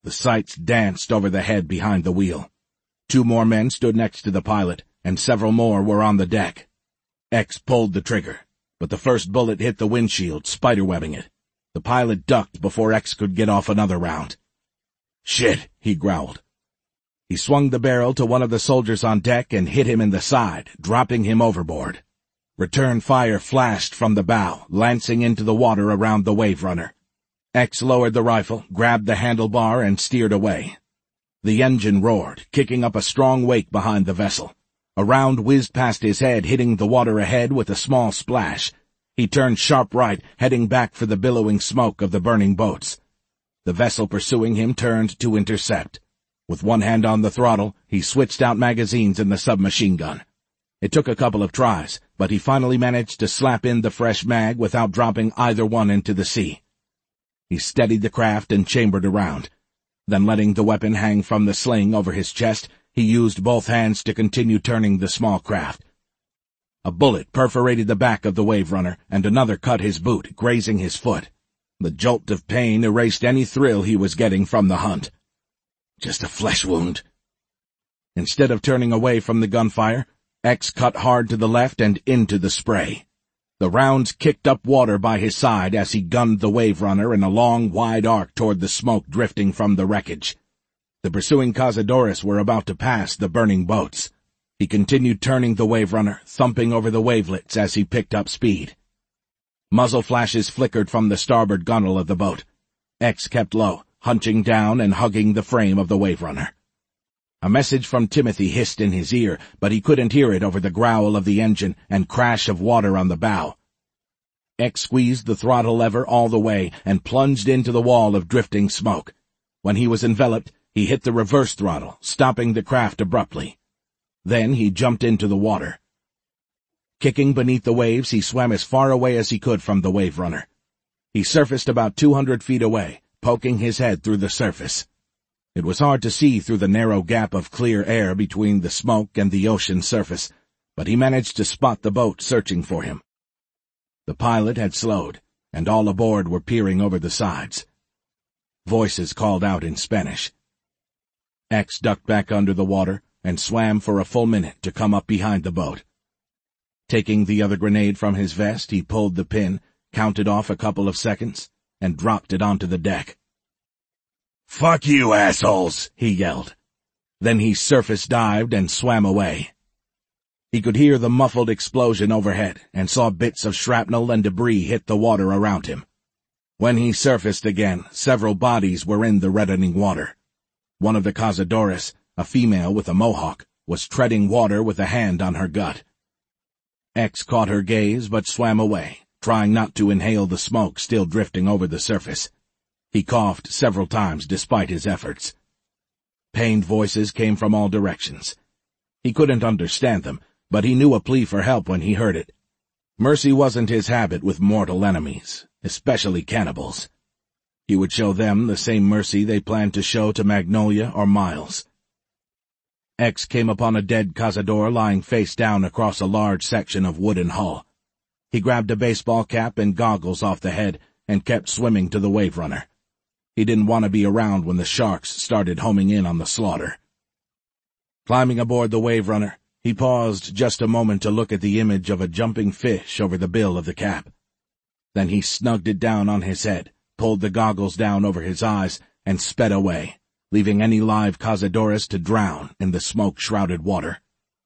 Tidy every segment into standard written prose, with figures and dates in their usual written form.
The sights danced over the head behind the wheel. 2 more men stood next to the pilot, and several more were on the deck. X pulled the trigger, but the first bullet hit the windshield, spiderwebbing it. The pilot ducked before X could get off another round. "Shit," he growled. He swung the barrel to one of the soldiers on deck and hit him in the side, dropping him overboard. Return fire flashed from the bow, lancing into the water around the Wave Runner. X lowered the rifle, grabbed the handlebar, and steered away. The engine roared, kicking up a strong wake behind the vessel. A round whizzed past his head, hitting the water ahead with a small splash. He turned sharp right, heading back for the billowing smoke of the burning boats. The vessel pursuing him turned to intercept. With one hand on the throttle, he switched out magazines in the submachine gun. It took a couple of tries, but he finally managed to slap in the fresh mag without dropping either one into the sea. He steadied the craft and chambered around. Then, letting the weapon hang from the sling over his chest, he used both hands to continue turning the small craft. A bullet perforated the back of the Wave Runner, and another cut his boot, grazing his foot. The jolt of pain erased any thrill he was getting from the hunt. Just a flesh wound. Instead of turning away from the gunfire, X cut hard to the left and into the spray. The rounds kicked up water by his side as he gunned the Wave Runner in a long, wide arc toward the smoke drifting from the wreckage. The pursuing Cazadores were about to pass the burning boats. He continued turning the Wave Runner, thumping over the wavelets as he picked up speed. Muzzle flashes flickered from the starboard gunwale of the boat. X kept low, hunching down and hugging the frame of the Wave Runner. A message from Timothy hissed in his ear, but he couldn't hear it over the growl of the engine and crash of water on the bow. X squeezed the throttle lever all the way and plunged into the wall of drifting smoke. When he was enveloped, he hit the reverse throttle, stopping the craft abruptly. Then he jumped into the water. Kicking beneath the waves, he swam as far away as he could from the Wave Runner. He surfaced about 200 feet away, poking his head through the surface. It was hard to see through the narrow gap of clear air between the smoke and the ocean surface, but he managed to spot the boat searching for him. The pilot had slowed, and all aboard were peering over the sides. Voices called out in Spanish. X ducked back under the water and swam for a full minute to come up behind the boat. Taking the other grenade from his vest, he pulled the pin, counted off a couple of seconds, and dropped it onto the deck. "Fuck you, assholes!" he yelled. Then he surface dived and swam away. He could hear the muffled explosion overhead and saw bits of shrapnel and debris hit the water around him. When he surfaced again, several bodies were in the reddening water. One of the Cazadores, a female with a mohawk, was treading water with a hand on her gut. X caught her gaze but swam away, trying not to inhale the smoke still drifting over the surface. He coughed several times despite his efforts. Pained voices came from all directions. He couldn't understand them, but he knew a plea for help when he heard it. Mercy wasn't his habit with mortal enemies, especially cannibals. He would show them the same mercy they planned to show to Magnolia or Miles. X came upon a dead Cazador lying face down across a large section of wooden hull. He grabbed a baseball cap and goggles off the head and kept swimming to the Wave Runner. He didn't want to be around when the sharks started homing in on the slaughter. Climbing aboard the Wave Runner, he paused just a moment to look at the image of a jumping fish over the bill of the cap. Then he snugged it down on his head, pulled the goggles down over his eyes, and sped away, leaving any live Cazadores to drown in the smoke-shrouded water.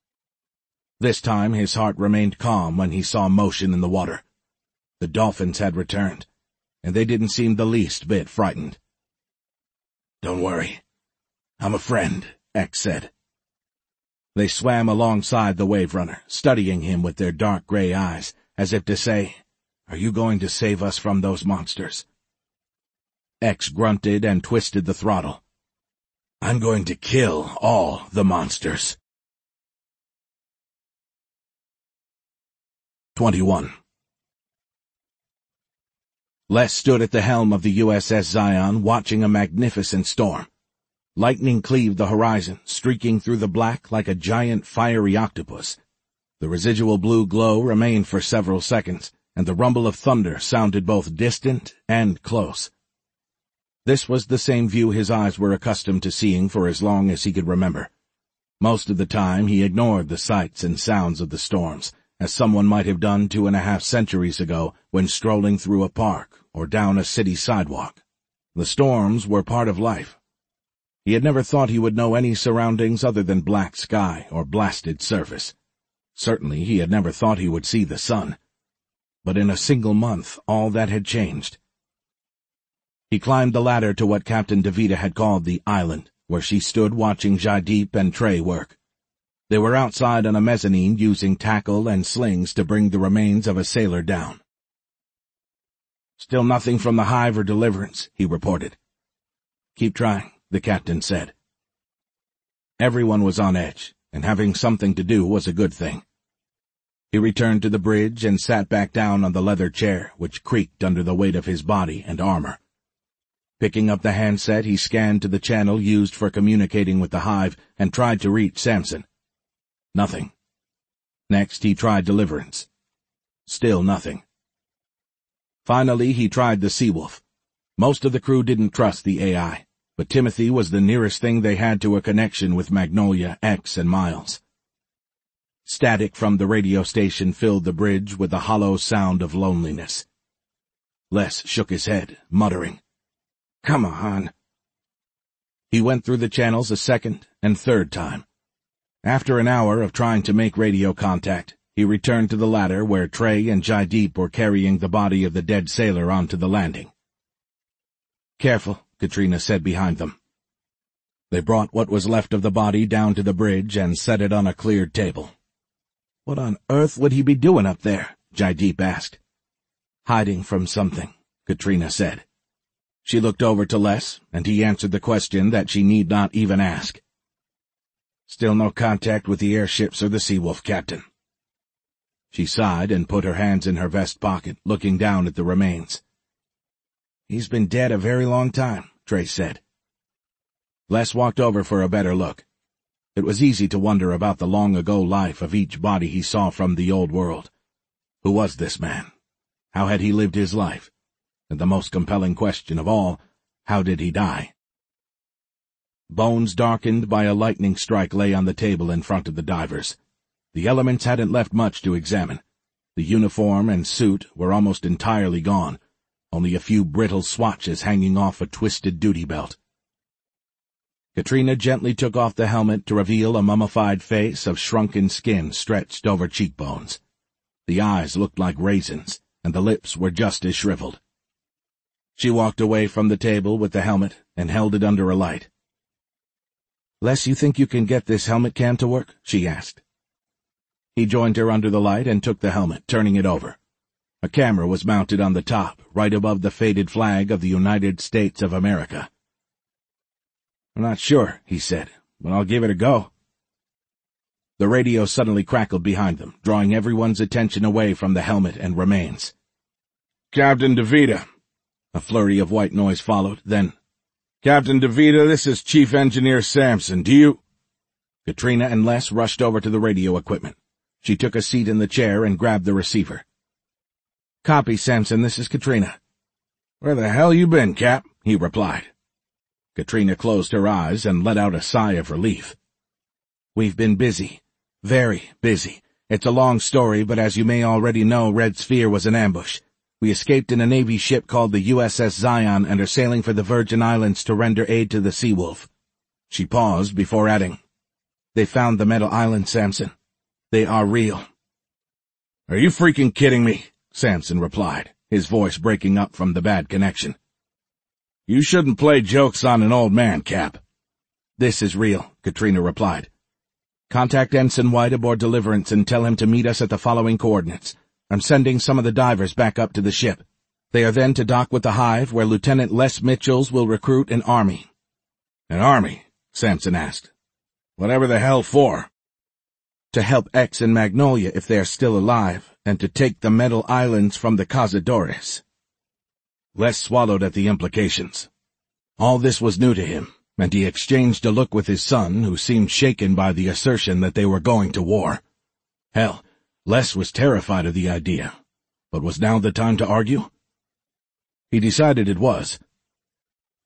This time his heart remained calm when he saw motion in the water. The dolphins had returned, and they didn't seem the least bit frightened. "Don't worry. I'm a friend," X said. They swam alongside the Wave Runner, studying him with their dark gray eyes, as if to say, "Are you going to save us from those monsters?" X grunted and twisted the throttle. "I'm going to kill all the monsters." 21. Les stood at the helm of the USS Zion, watching a magnificent storm. Lightning cleaved the horizon, streaking through the black like a giant fiery octopus. The residual blue glow remained for several seconds, and the rumble of thunder sounded both distant and close. This was the same view his eyes were accustomed to seeing for as long as he could remember. Most of the time he ignored the sights and sounds of the storms, as someone might have done 2.5 centuries ago when strolling through a park or down a city sidewalk. The storms were part of life. He had never thought he would know any surroundings other than black sky or blasted surface. Certainly he had never thought he would see the sun. But in a single month all that had changed. He climbed the ladder to what Captain DeVita had called the island, where she stood watching Jaideep and Trey work. They were outside on a mezzanine using tackle and slings to bring the remains of a sailor down. "Still nothing from the hive or Deliverance," he reported. "Keep trying," the captain said. Everyone was on edge, and having something to do was a good thing. He returned to the bridge and sat back down on the leather chair, which creaked under the weight of his body and armor. Picking up the handset, he scanned to the channel used for communicating with the hive and tried to reach Samson. Nothing. Next, he tried Deliverance. Still nothing. Finally, he tried the Seawolf. Most of the crew didn't trust the AI, but Timothy was the nearest thing they had to a connection with Magnolia, X, and Miles. Static from the radio station filled the bridge with the hollow sound of loneliness. Les shook his head, muttering, "Come on." He went through the channels a second and third time. After an hour of trying to make radio contact, he returned to the ladder where Trey and Jaideep were carrying the body of the dead sailor onto the landing. "Careful," Katrina said behind them. They brought what was left of the body down to the bridge and set it on a cleared table. "What on earth would he be doing up there?" Jaideep asked. "Hiding from something," Katrina said. She looked over to Les, and he answered the question that she need not even ask. "Still no contact with the airships or the Seawolf, Captain." She sighed and put her hands in her vest pocket, looking down at the remains. "He's been dead a very long time," Trey said. Les walked over for a better look. It was easy to wonder about the long-ago life of each body he saw from the old world. Who was this man? How had he lived his life? And the most compelling question of all, how did he die? Bones darkened by a lightning strike lay on the table in front of the divers. The elements hadn't left much to examine. The uniform and suit were almost entirely gone, only a few brittle swatches hanging off a twisted duty belt. Katrina gently took off the helmet to reveal a mummified face of shrunken skin stretched over cheekbones. The eyes looked like raisins, and the lips were just as shriveled. She walked away from the table with the helmet and held it under a light. "Les, you think you can get this helmet cam to work?" she asked. He joined her under the light and took the helmet, turning it over. A camera was mounted on the top, right above the faded flag of the United States of America. "I'm not sure," he said, "but I'll give it a go." The radio suddenly crackled behind them, drawing everyone's attention away from the helmet and remains. "Captain DeVita." A flurry of white noise followed, then, "Captain DeVita, this is Chief Engineer Samson. Do you—" Katrina and Les rushed over to the radio equipment. She took a seat in the chair and grabbed the receiver. "Copy, Samson, this is Katrina." "Where the hell you been, Cap?" he replied. Katrina closed her eyes and let out a sigh of relief. "We've been busy. Very busy. It's a long story, but as you may already know, Red Sphere was an ambush. We escaped in a Navy ship called the USS Zion and are sailing for the Virgin Islands to render aid to the Seawolf." She paused before adding, "They found the metal island, Samson. They are real." "Are you freaking kidding me?" Samson replied, his voice breaking up from the bad connection. "You shouldn't play jokes on an old man, Cap." "This is real," Katrina replied. "Contact Ensign White aboard Deliverance and tell him to meet us at the following coordinates. I'm sending some of the divers back up to the ship. They are then to dock with the Hive, where Lieutenant Les Mitchells will recruit an army." "An army?" Samson asked. "Whatever the hell for?" "To help X and Magnolia if they are still alive, and to take the metal islands from the Cazadores." Les swallowed at the implications. All this was new to him, and he exchanged a look with his son, who seemed shaken by the assertion that they were going to war. Hell, Les was terrified of the idea, but was now the time to argue? He decided it was.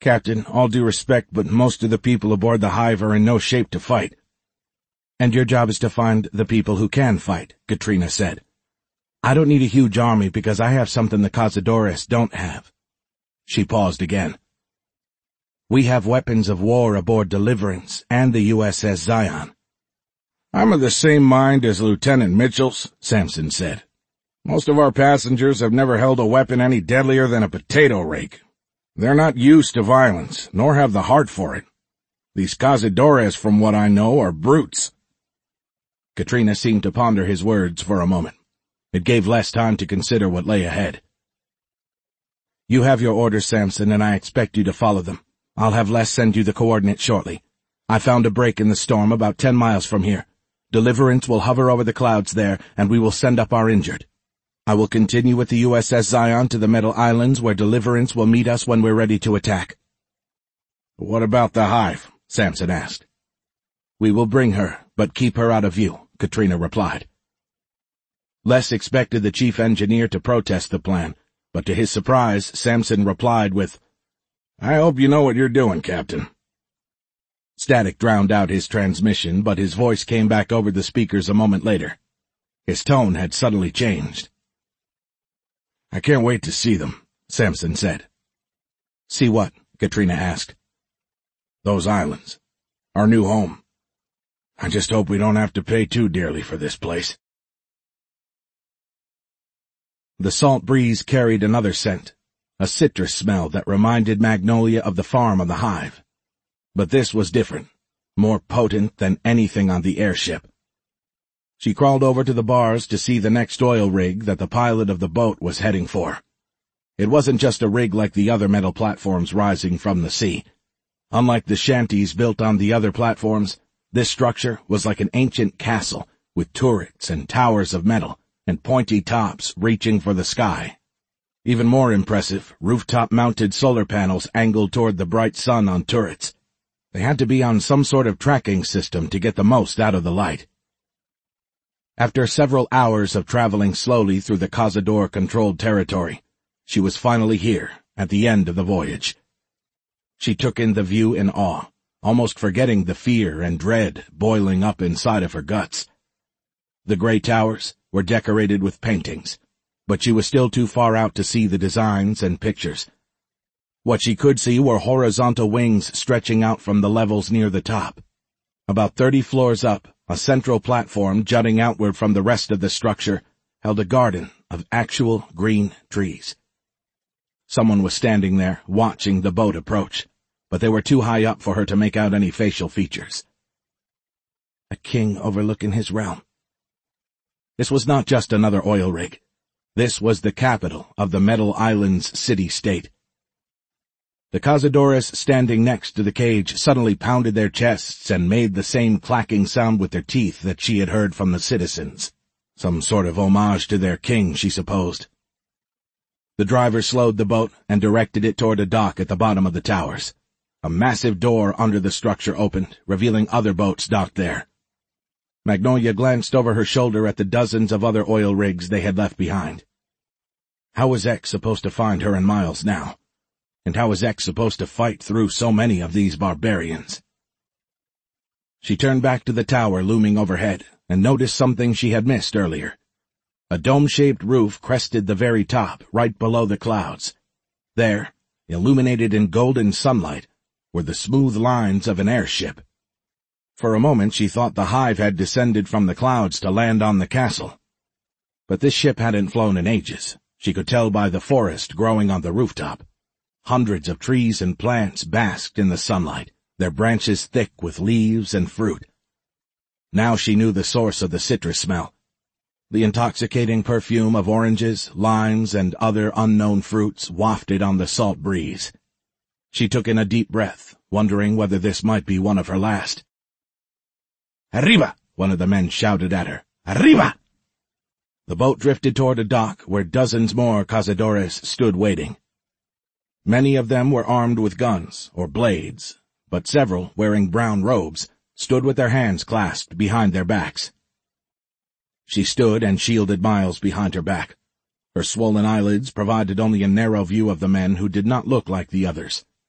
"Captain, all due respect, but most of the people aboard the Hive are in no shape to fight." "And your job is to find the people who can fight," Katrina said. "I don't need a huge army because I have something the Cazadores don't have." She paused again. "We have weapons of war aboard Deliverance and the USS Zion." "I'm of the same mind as Lieutenant Mitchell's," Samson said. "Most of our passengers have never held a weapon any deadlier than a potato rake. They're not used to violence, nor have the heart for it. These Cazadores, from what I know, are brutes." Katrina seemed to ponder his words for a moment. It gave less time to consider what lay ahead. "You have your orders, Samson, and I expect you to follow them. I'll have Les send you the coordinates shortly. I found a break in the storm about 10 miles from here. Deliverance will hover over the clouds there, and we will send up our injured. I will continue with the USS Zion to the Metal Islands, where Deliverance will meet us when we're ready to attack." "What about the Hive?" Samson asked. "We will bring her, but keep her out of view," Katrina replied. Les expected the chief engineer to protest the plan, but to his surprise, Samson replied with, "I hope you know what you're doing, Captain." Static drowned out his transmission, but his voice came back over the speakers a moment later. His tone had suddenly changed. "I can't wait to see them," Samson said. "See what?" Katrina asked. "Those islands. Our new home. I just hope we don't have to pay too dearly for this place." The salt breeze carried another scent, a citrus smell that reminded Magnolia of the farm of the Hive. But this was different, more potent than anything on the airship. She crawled over to the bars to see the next oil rig that the pilot of the boat was heading for. It wasn't just a rig like the other metal platforms rising from the sea. Unlike the shanties built on the other platforms, this structure was like an ancient castle with turrets and towers of metal and pointy tops reaching for the sky. Even more impressive, rooftop-mounted solar panels angled toward the bright sun on turrets. They had to be on some sort of tracking system to get the most out of the light. After several hours of traveling slowly through the Cazador-controlled territory, she was finally here, at the end of the voyage. She took in the view in awe, almost forgetting the fear and dread boiling up inside of her guts. The gray towers were decorated with paintings, but she was still too far out to see the designs and pictures. What she could see were horizontal wings stretching out from the levels near the top. About 30 floors up, a central platform jutting outward from the rest of the structure held a garden of actual green trees. Someone was standing there, watching the boat approach, but they were too high up for her to make out any facial features. A king overlooking his realm. This was not just another oil rig. This was the capital of the Metal Islands city-state. The Cazadores standing next to the cage suddenly pounded their chests and made the same clacking sound with their teeth that she had heard from the citizens. Some sort of homage to their king, she supposed. The driver slowed the boat and directed it toward a dock at the bottom of the towers. A massive door under the structure opened, revealing other boats docked there. Magnolia glanced over her shoulder at the dozens of other oil rigs they had left behind. How was X supposed to find her and Miles now? And how was X supposed to fight through so many of these barbarians? She turned back to the tower looming overhead and noticed something she had missed earlier. A dome-shaped roof crested the very top, right below the clouds. There, illuminated in golden sunlight, were the smooth lines of an airship. For a moment she thought the Hive had descended from the clouds to land on the castle. But this ship hadn't flown in ages. She could tell by the forest growing on the rooftop. Hundreds of trees and plants basked in the sunlight, their branches thick with leaves and fruit. Now she knew the source of the citrus smell. The intoxicating perfume of oranges, limes, and other unknown fruits wafted on the salt breeze. She took in a deep breath, wondering whether this might be one of her last. "Arriba!" one of the men shouted at her. "Arriba!" The boat drifted toward a dock where dozens more Cazadores stood waiting. Many of them were armed with guns or blades, but several, wearing brown robes, stood with their hands clasped behind their backs. She stood and shielded Miles behind her back. Her swollen eyelids provided only a narrow view of the men who did not look like the others.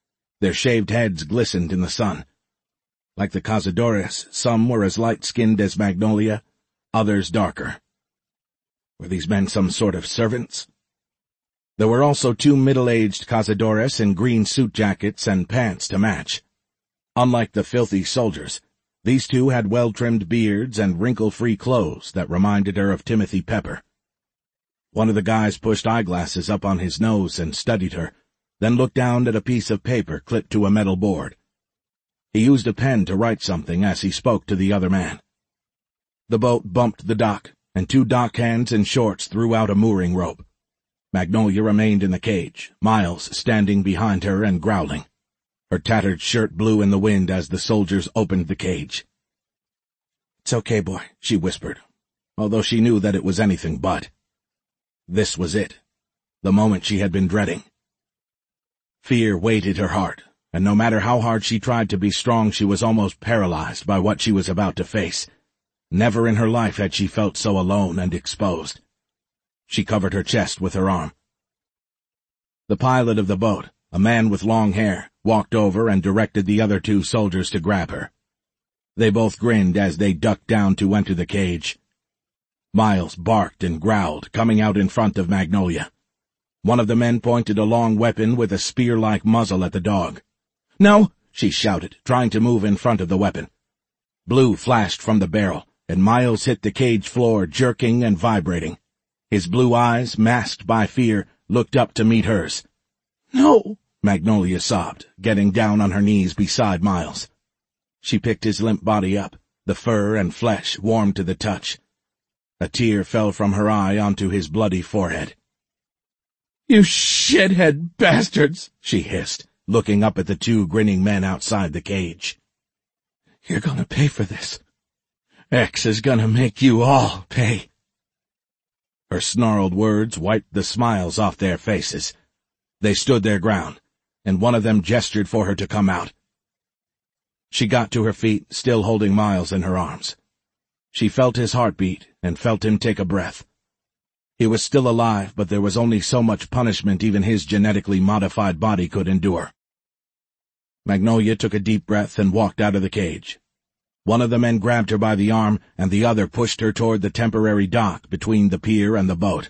Their shaved heads glistened in the sun. Like the cazadores, some were as light-skinned as Magnolia, others darker. Were these men some sort of servants? There were also 2 middle-aged cazadores in green suit jackets and pants to match. Unlike the filthy soldiers, these 2 had well-trimmed beards and wrinkle-free clothes that reminded her of Timothy Pepper. One of the guys pushed eyeglasses up on his nose and studied her, then looked down at a piece of paper clipped to a metal board. He used a pen to write something as he spoke to the other man. The boat bumped the dock, and 2 dockhands in shorts threw out a mooring rope. Magnolia remained in the cage, Miles standing behind her and growling. Her tattered shirt blew in the wind as the soldiers opened the cage. "It's okay, boy," she whispered, although she knew that it was anything but. This was it, the moment she had been dreading. Fear weighted her heart, and no matter how hard she tried to be strong, she was almost paralyzed by what she was about to face. Never in her life had she felt so alone and exposed. She covered her chest with her arm. The pilot of the boat, a man with long hair, walked over and directed the other 2 soldiers to grab her. They both grinned as they ducked down to enter the cage. Miles barked and growled, coming out in front of Magnolia. One of the men pointed a long weapon with a spear-like muzzle at the dog. "No!" she shouted, trying to move in front of the weapon. Blue flashed from the barrel, and Miles hit the cage floor, jerking and vibrating. His blue eyes, masked by fear, looked up to meet hers. "No!" Magnolia sobbed, getting down on her knees beside Miles. She picked his limp body up, the fur and flesh warm to the touch. A tear fell from her eye onto his bloody forehead. "You shithead bastards!" she hissed, looking up at the 2 grinning men outside the cage. "You're gonna pay for this. X is gonna make you all pay." Her snarled words wiped the smiles off their faces. They stood their ground, and one of them gestured for her to come out. She got to her feet, still holding Miles in her arms. She felt his heartbeat and felt him take a breath. He was still alive, but there was only so much punishment even his genetically modified body could endure. Magnolia took a deep breath and walked out of the cage. One of the men grabbed her by the arm, and the other pushed her toward the temporary dock between the pier and the boat.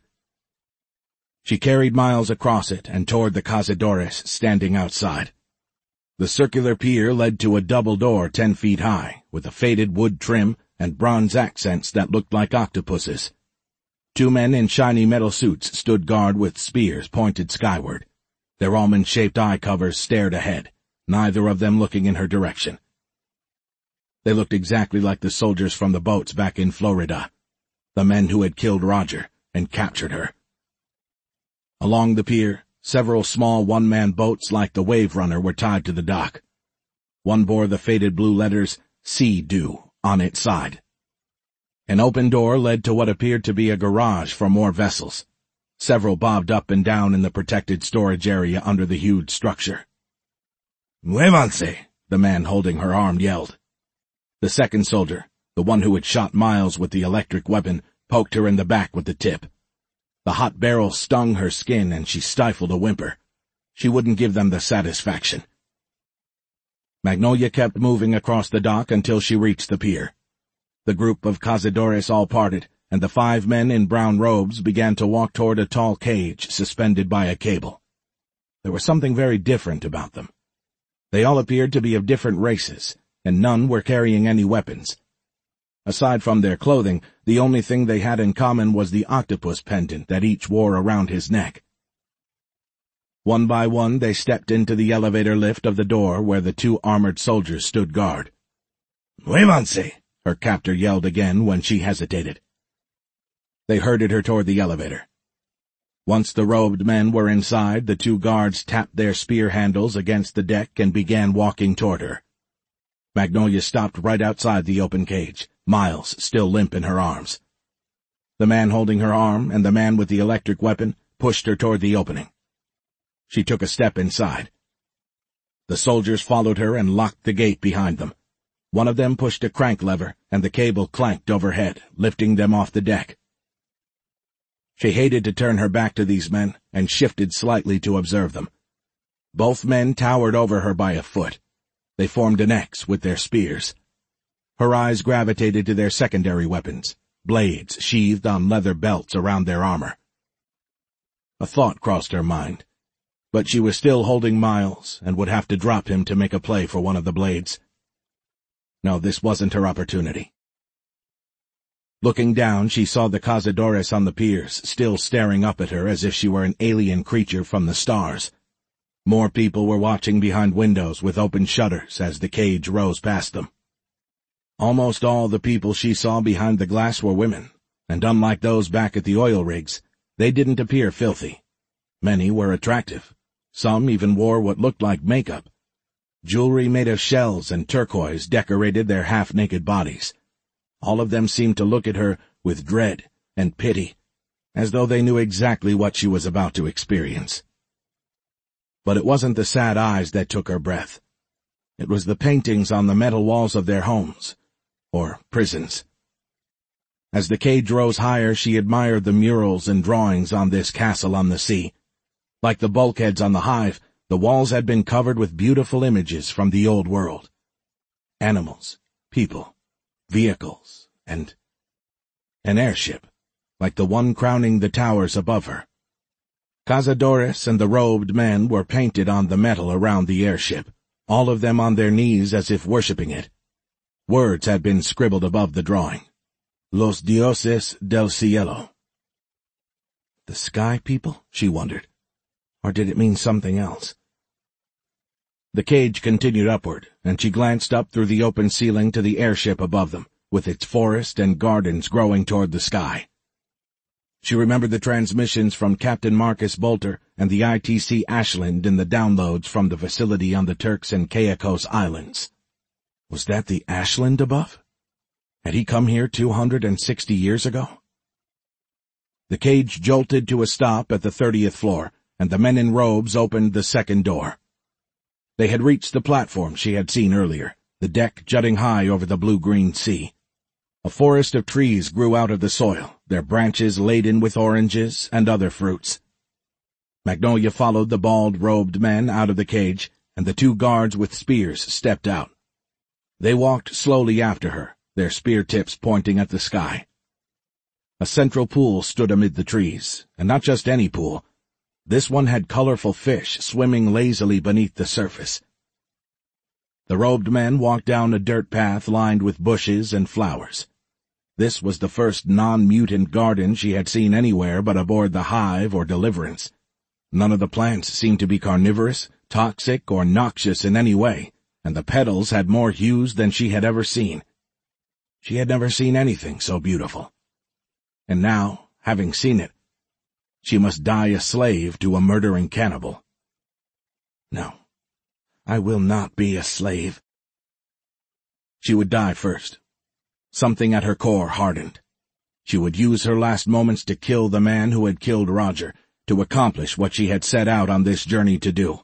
She carried Miles across it and toward the cazadores standing outside. The circular pier led to a double door 10 feet high, with a faded wood trim and bronze accents that looked like octopuses. 2 men in shiny metal suits stood guard with spears pointed skyward. Their almond-shaped eye covers stared ahead, neither of them looking in her direction. They looked exactly like the soldiers from the boats back in Florida, the men who had killed Roger and captured her. Along the pier, several small one-man boats like the Wave Runner were tied to the dock. One bore the faded blue letters, Sea-Doo, on its side. An open door led to what appeared to be a garage for more vessels. Several bobbed up and down in the protected storage area under the huge structure. "Muévanse!" the man holding her arm yelled. The second soldier, the one who had shot Miles with the electric weapon, poked her in the back with the tip. The hot barrel stung her skin and she stifled a whimper. She wouldn't give them the satisfaction. Magnolia kept moving across the dock until she reached the pier. The group of cazadores all parted, and the 5 men in brown robes began to walk toward a tall cage suspended by a cable. There was something very different about them. They all appeared to be of different races, and none were carrying any weapons. Aside from their clothing, the only thing they had in common was the octopus pendant that each wore around his neck. One by one they stepped into the elevator lift of the door where the 2 armored soldiers stood guard. "Muévanse!" her captor yelled again when she hesitated. They herded her toward the elevator. Once the robed men were inside, the 2 guards tapped their spear handles against the deck and began walking toward her. Magnolia stopped right outside the open cage, Miles still limp in her arms. The man holding her arm and the man with the electric weapon pushed her toward the opening. She took a step inside. The soldiers followed her and locked the gate behind them. One of them pushed a crank lever, and the cable clanked overhead, lifting them off the deck. She hated to turn her back to these men, and shifted slightly to observe them. Both men towered over her by a foot. They formed an X with their spears. Her eyes gravitated to their secondary weapons, blades sheathed on leather belts around their armor. A thought crossed her mind, but she was still holding Miles and would have to drop him to make a play for one of the blades. No, this wasn't her opportunity. Looking down, she saw the cazadores on the piers, still staring up at her as if she were an alien creature from the stars. More people were watching behind windows with open shutters as the cage rose past them. Almost all the people she saw behind the glass were women, and unlike those back at the oil rigs, they didn't appear filthy. Many were attractive. Some even wore what looked like makeup. Jewelry made of shells and turquoise decorated their half-naked bodies. All of them seemed to look at her with dread and pity, as though they knew exactly what she was about to experience. But it wasn't the sad eyes that took her breath. It was the paintings on the metal walls of their homes, or prisons. As the cage rose higher, she admired the murals and drawings on this castle on the sea. Like the bulkheads on the Hive, the walls had been covered with beautiful images from the old world. Animals, people, vehicles, and an airship, like the one crowning the towers above her. Cazadores and the robed men were painted on the metal around the airship, all of them on their knees as if worshipping it. Words had been scribbled above the drawing. Los dioses del cielo. The sky people, she wondered. Or did it mean something else? The cage continued upward, and she glanced up through the open ceiling to the airship above them, with its forest and gardens growing toward the sky. She remembered the transmissions from Captain Marcus Bolter and the ITC Ashland in the downloads from the facility on the Turks and Caicos Islands. Was that the Ashland above? Had he come here 260 years ago? The cage jolted to a stop at the 30th floor, and the men in robes opened the second door. They had reached the platform she had seen earlier, the deck jutting high over the blue-green sea. A forest of trees grew out of the soil, their branches laden with oranges and other fruits. Magnolia followed the bald-robed men out of the cage, and the two guards with spears stepped out. They walked slowly after her, their spear tips pointing at the sky. A central pool stood amid the trees, and not just any pool. This one had colorful fish swimming lazily beneath the surface. The robed men walked down a dirt path lined with bushes and flowers. This was the first non-mutant garden she had seen anywhere but aboard the Hive or Deliverance. None of the plants seemed to be carnivorous, toxic, or noxious in any way, and the petals had more hues than she had ever seen. She had never seen anything so beautiful. And now, having seen it, she must die a slave to a murdering cannibal. No, I will not be a slave. She would die first. Something at her core hardened. She would use her last moments to kill the man who had killed Roger, to accomplish what she had set out on this journey to do.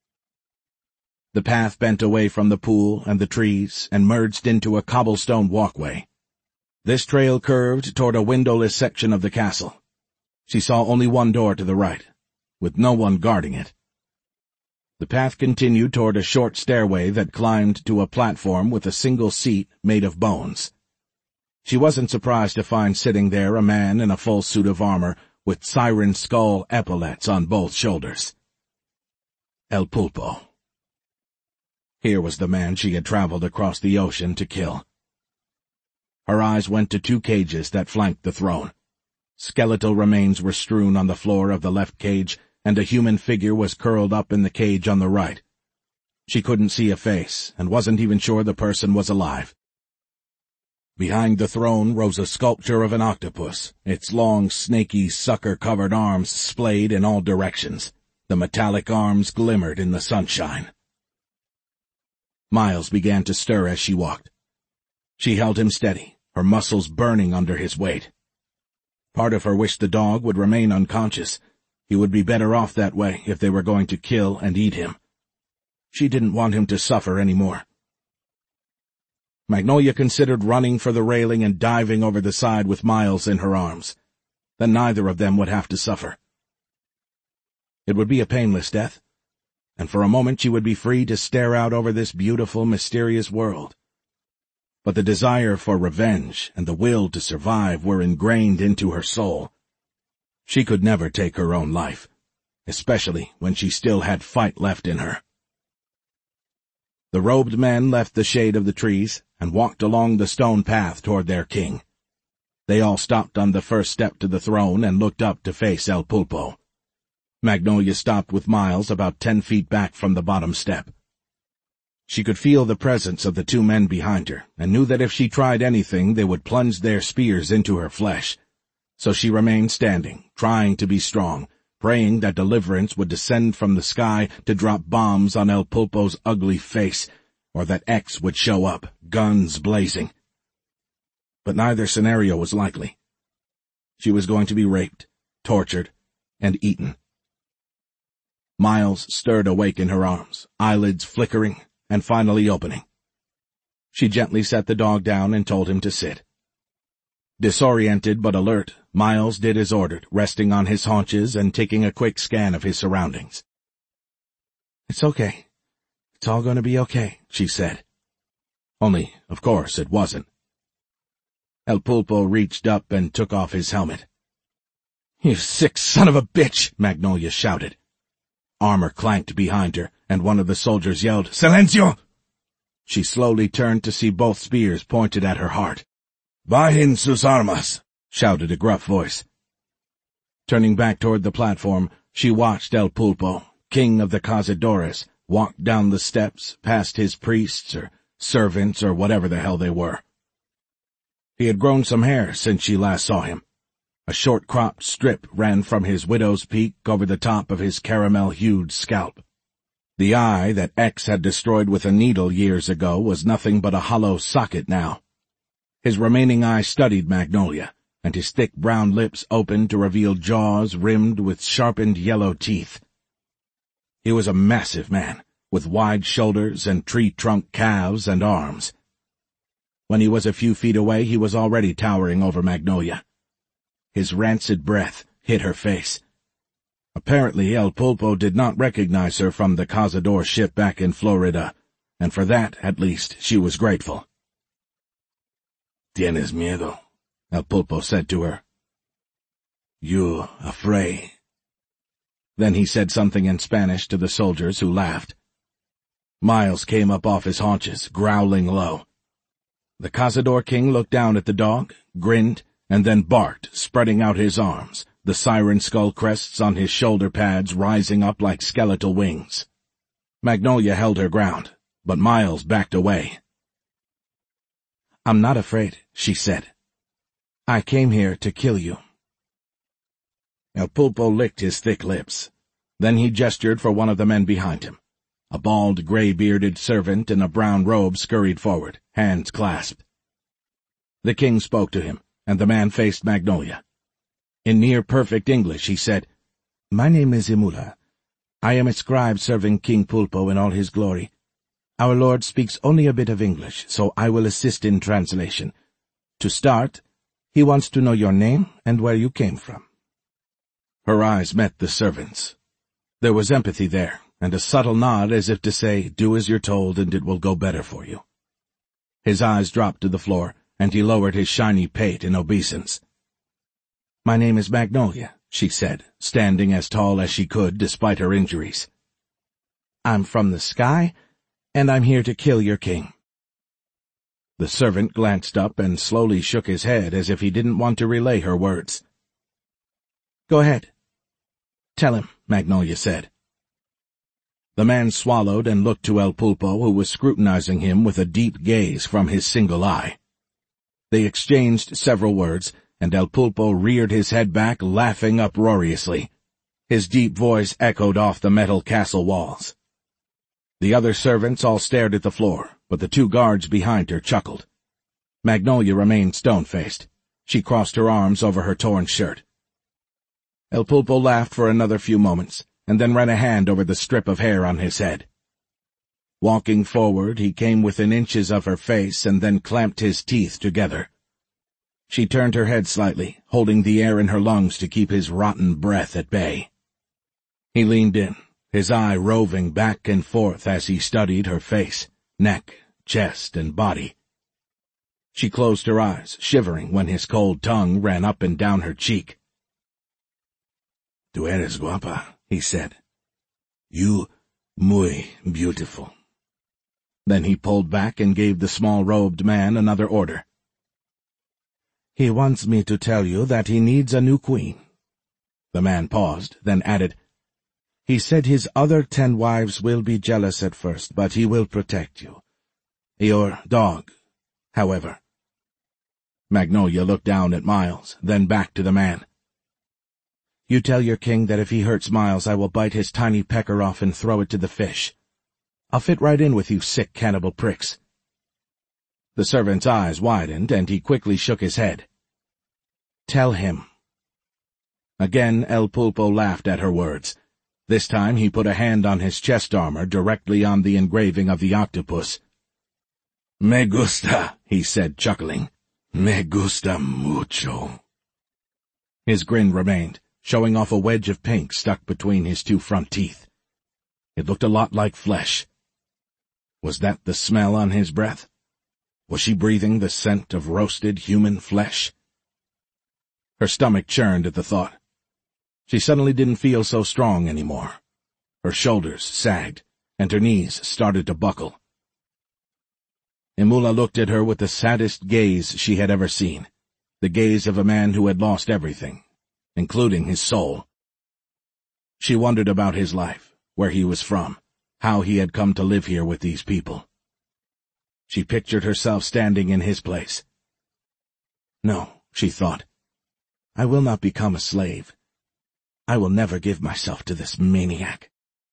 The path bent away from the pool and the trees and merged into a cobblestone walkway. This trail curved toward a windowless section of the castle. She saw only one door to the right, with no one guarding it. The path continued toward a short stairway that climbed to a platform with a single seat made of bones. She wasn't surprised to find sitting there a man in a full suit of armor with siren skull epaulets on both shoulders. El Pulpo. Here was the man she had traveled across the ocean to kill. Her eyes went to two cages that flanked the throne. Skeletal remains were strewn on the floor of the left cage, and a human figure was curled up in the cage on the right. She couldn't see a face, and wasn't even sure the person was alive. Behind the throne rose a sculpture of an octopus, its long, snaky, sucker-covered arms splayed in all directions. The metallic arms glimmered in the sunshine. Miles began to stir as she walked. She held him steady, her muscles burning under his weight. Part of her wished the dog would remain unconscious. He would be better off that way if they were going to kill and eat him. She didn't want him to suffer any more. Magnolia considered running for the railing and diving over the side with Miles in her arms. Then neither of them would have to suffer. It would be a painless death. and for a moment she would be free to stare out over this beautiful, mysterious world. But the desire for revenge and the will to survive were ingrained into her soul. She could never take her own life, especially when she still had fight left in her. The robed men left the shade of the trees and walked along the stone path toward their king. They all stopped on the first step to the throne and looked up to face El Pulpo. Magnolia stopped with Miles about 10 feet back from the bottom step. She could feel the presence of the 2 men behind her, and knew that if she tried anything they would plunge their spears into her flesh. So she remained standing, trying to be strong, praying that deliverance would descend from the sky to drop bombs on El Pulpo's ugly face, or that X would show up, guns blazing. But neither scenario was likely. She was going to be raped, tortured, and eaten. Miles stirred awake in her arms, eyelids flickering and finally opening. She gently set the dog down and told him to sit. Disoriented but alert, Miles did as ordered, resting on his haunches and taking a quick scan of his surroundings. "It's okay. It's all going to be okay," she said. Only, of course, it wasn't. El Pulpo reached up and took off his helmet. "You sick son of a bitch!" Magnolia shouted. Armor clanked behind her, and one of the soldiers yelled, "Silencio!" She slowly turned to see both spears pointed at her heart. "Bajen sus armas!" shouted a gruff voice. Turning back toward the platform, she watched El Pulpo, king of the Cazadores, walk down the steps, past his priests or servants or whatever the hell they were. He had grown some hair since she last saw him. A short-cropped strip ran from his widow's peak over the top of his caramel-hued scalp. The eye that X had destroyed with a needle years ago was nothing but a hollow socket now. His remaining eye studied Magnolia, and his thick brown lips opened to reveal jaws rimmed with sharpened yellow teeth. He was a massive man, with wide shoulders and tree-trunk calves and arms. When he was a few feet away, he was already towering over Magnolia. His rancid breath hit her face. Apparently, El Pulpo did not recognize her from the Cazador ship back in Florida, and for that, at least, she was grateful. "Tienes miedo," El Pulpo said to her. "You afraid?" Then he said something in Spanish to the soldiers, who laughed. Miles came up off his haunches, growling low. The Cazador king looked down at the dog, grinned, and then barked, spreading out his arms, the siren skull crests on his shoulder pads rising up like skeletal wings. Magnolia held her ground, but Miles backed away. "I'm not afraid," she said. "I came here to kill you." El Pulpo licked his thick lips. Then he gestured for one of the men behind him. A bald, gray-bearded servant in a brown robe scurried forward, hands clasped. The king spoke to him, and the man faced Magnolia. In near-perfect English, he said, "My name is Imula. I am a scribe serving King Pulpo in all his glory. Our lord speaks only a bit of English, so I will assist in translation. To start, he wants to know your name and where you came from." Her eyes met the servant's. There was empathy there, and a subtle nod as if to say, "Do as you're told and it will go better for you." His eyes dropped to the floor, and he lowered his shiny pate in obeisance. "My name is Magnolia," she said, standing as tall as she could despite her injuries. "I'm from the sky, and I'm here to kill your king." The servant glanced up and slowly shook his head as if he didn't want to relay her words. "Go ahead. Tell him," Magnolia said. The man swallowed and looked to El Pulpo, who was scrutinizing him with a deep gaze from his single eye. They exchanged several words, and El Pulpo reared his head back, laughing uproariously. His deep voice echoed off the metal castle walls. The other servants all stared at the floor, but the 2 guards behind her chuckled. Magnolia remained stone-faced. She crossed her arms over her torn shirt. El Pulpo laughed for another few moments, and then ran a hand over the strip of hair on his head. Walking forward, he came within inches of her face and then clamped his teeth together. She turned her head slightly, holding the air in her lungs to keep his rotten breath at bay. He leaned in, his eye roving back and forth as he studied her face, neck, chest, and body. She closed her eyes, shivering when his cold tongue ran up and down her cheek. "Tu eres guapa," he said. "You muy beautiful." Then he pulled back and gave the small-robed man another order. "He wants me to tell you that he needs a new queen." The man paused, then added, "He said his other 10 wives will be jealous at first, but he will protect you. Your dog, however." Magnolia looked down at Miles, then back to the man. "You tell your king that if he hurts Miles, I will bite his tiny pecker off and throw it to the fish. I'll fit right in with you sick cannibal pricks." The servant's eyes widened, and he quickly shook his head. "Tell him." Again El Pulpo laughed at her words. This time he put a hand on his chest armor directly on the engraving of the octopus. "Me gusta," he said, chuckling. "Me gusta mucho." His grin remained, showing off a wedge of pink stuck between his 2 front teeth. It looked a lot like flesh. Was that the smell on his breath? Was she breathing the scent of roasted human flesh? Her stomach churned at the thought. She suddenly didn't feel so strong anymore. Her shoulders sagged, and her knees started to buckle. Imula looked at her with the saddest gaze she had ever seen, the gaze of a man who had lost everything, including his soul. She wondered about his life, where he was from, how he had come to live here with these people. She pictured herself standing in his place. "No," she thought, "I will not become a slave. I will never give myself to this maniac."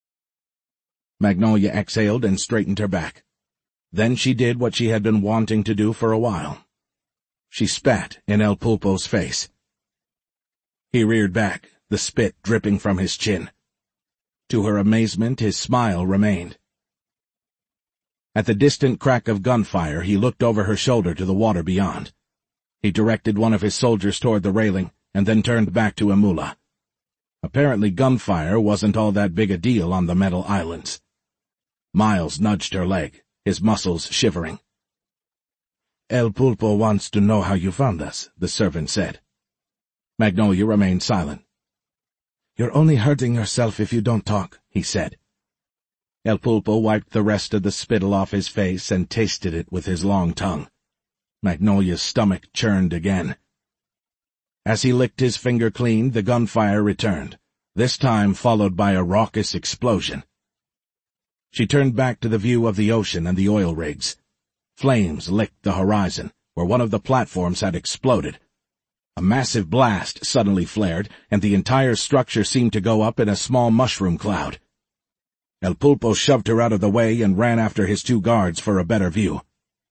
Magnolia exhaled and straightened her back. Then she did what she had been wanting to do for a while. She spat in El Pulpo's face. He reared back, the spit dripping from his chin. To her amazement, his smile remained. At the distant crack of gunfire, he looked over her shoulder to the water beyond. He directed one of his soldiers toward the railing, and then turned back to Imula. Apparently gunfire wasn't all that big a deal on the metal islands. Miles nudged her leg, his muscles shivering. "El Pulpo wants to know how you found us," the servant said. Magnolia remained silent. "You're only hurting yourself if you don't talk," he said. El Pulpo wiped the rest of the spittle off his face and tasted it with his long tongue. Magnolia's stomach churned again. As he licked his finger clean, the gunfire returned, this time followed by a raucous explosion. She turned back to the view of the ocean and the oil rigs. Flames licked the horizon, where one of the platforms had exploded. A massive blast suddenly flared, and the entire structure seemed to go up in a small mushroom cloud. El Pulpo shoved her out of the way and ran after his 2 guards for a better view.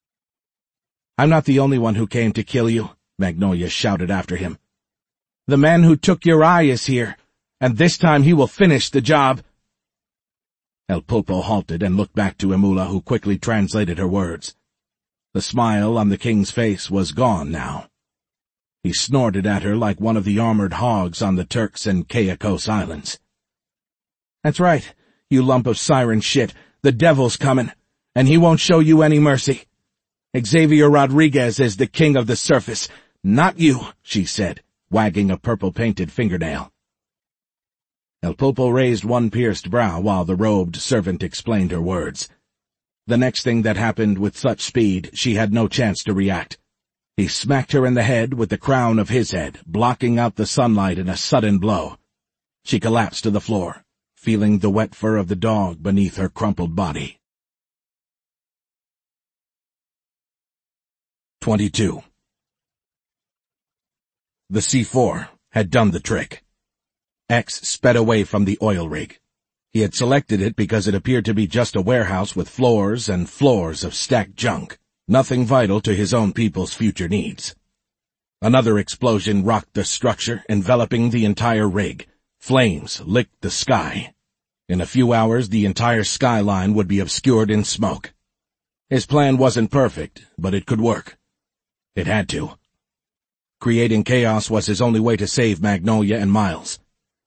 "I'm not the only one who came to kill you," Magnolia shouted after him. "The man who took your eye is here, and this time he will finish the job." El Pulpo halted and looked back to Imula, who quickly translated her words. The smile on the king's face was gone now. He snorted at her like one of the armored hogs on the Turks and Caicos Islands. "That's right, you lump of siren shit. The devil's coming, and he won't show you any mercy. Xavier Rodriguez is the king of the surface, not you," she said, wagging a purple-painted fingernail. El Pulpo raised one pierced brow while the robed servant explained her words. The next thing that happened with such speed, she had no chance to react. He smacked her in the head with the crown of his head, blocking out the sunlight in a sudden blow. She collapsed to the floor, feeling the wet fur of the dog beneath her crumpled body. 22. The C4 had done the trick. X sped away from the oil rig. He had selected it because it appeared to be just a warehouse with floors and floors of stacked junk, nothing vital to his own people's future needs. Another explosion rocked the structure, enveloping the entire rig. Flames licked the sky. In a few hours, the entire skyline would be obscured in smoke. His plan wasn't perfect, but it could work. It had to. Creating chaos was his only way to save Magnolia and Miles.